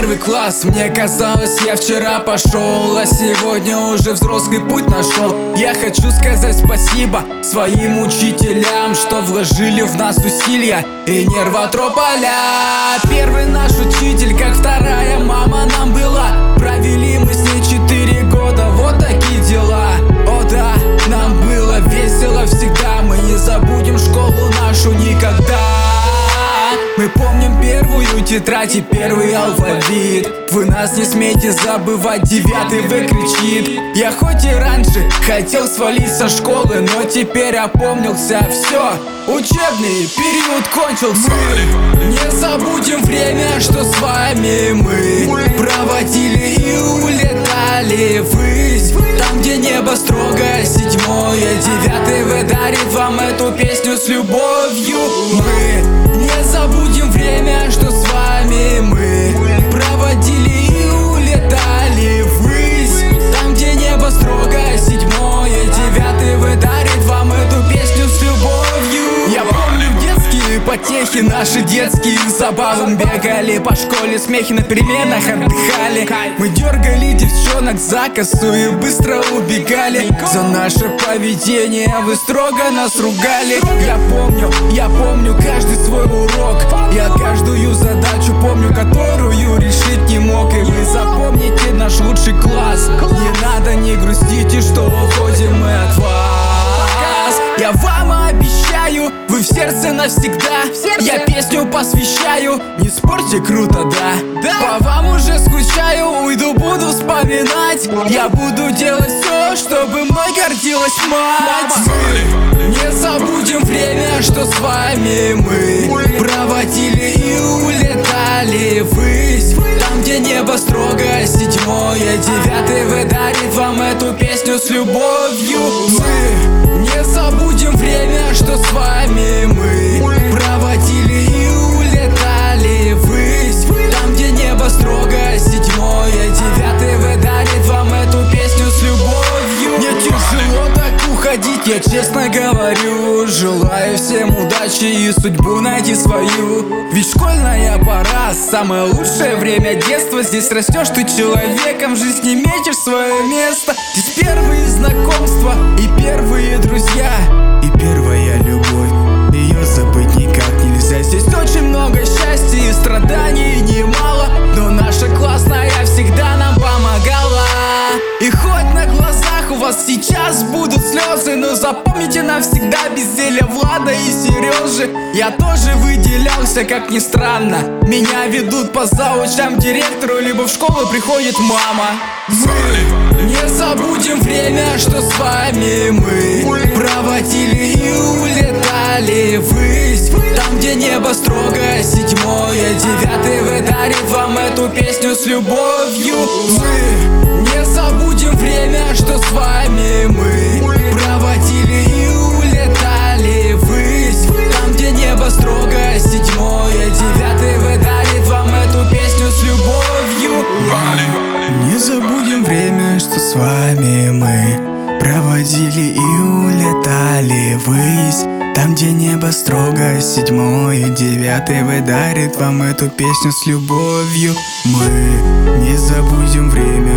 первый класс. Мне казалось, я вчера пошел, а сегодня уже взрослый путь нашел. Я хочу сказать спасибо своим учителям, что вложили в нас усилия и нервотрополя. Первый наш учитель, как вторая мама нам была. Провели мы с ней 4 года, вот такие дела. О да, нам было весело всегда, мы не забудем школу нашу никогда. Мы помним первую тетрадь и первый алфавит. Вы нас не смейте забывать, 9 В кричит. Я хоть и раньше хотел свалить со школы, но теперь опомнился, все, учебный период кончился. Мы не забудем время, что с вами мы проводили и улетали ввысь. Там, где небо строго, 7-е, 9 В дарит вам эту песню с любовью. Мы не забудем время, что с вами мы проводили и улетали ввысь. Там, где небо строго, 7-е, 9 В дарит вам эту песню с любовью. Я помню детские потехи, наши детские забавы. Бегали по школе, смехи на переменах, отдыхали. Мы дергали девчонок за косу и быстро убегали. За наше поведение вы строго нас ругали. Я помню каждый свой урок. Я каждую задачу помню, которую решить не мог. И вы запомните наш лучший класс. Не надо, не грустите, что уходим мы от вас. Я вам обещаю, вы в сердце навсегда. Я песню посвящаю, не спорьте, круто, да? По вам уже скучаю, уйду, буду вспоминать. Я буду делать все, чтобы мной гордилась мать. Мы не забудем время, что с вами мы проводили и улетали ввысь. Там, где небо строго, 7-е, 9 В дарит вам эту песню с любовью. Мы не забудем время, что с вами мы проводили и улетали ввысь. Там, где небо строго, 7-е, 9 В дарит вам эту песню с любовью. Мне тяжело так уходить, я честно говорю. Желаю всем удачи и судьбу найти свою. Ведь школьная пора, самое лучшее время детства. Здесь растешь ты человеком, в жизни метишь свое место. Здесь первые знакомства и первые друзья, и первая любовь, ее забыть никак нельзя. Здесь очень много счастья и страданий немало, но наша классная всегда нам помогала. И хоть на глазах у вас сейчас будут слезы, но запомните навсегда безделие Влада и Сережи. Я тоже выделялся, как ни странно. Меня ведут по заучам директору, либо в школу приходит мама. Мы не забудем время, что с вами мы проводили и улетали ввысь. Там, где небо строго, 7-е, 9 В дарит вам эту песню с любовью. Мы не забудем время, что с вами мы проводили и улетали ввысь. Там, где небо строго, 7-е, 9 В дарит вам эту песню с любовью. Не забудем время, что с вами мы проводили и улетали ввысь. Там, где небо строго, 7-е, 9 В дарит вам эту песню с любовью. Мы не забудем время,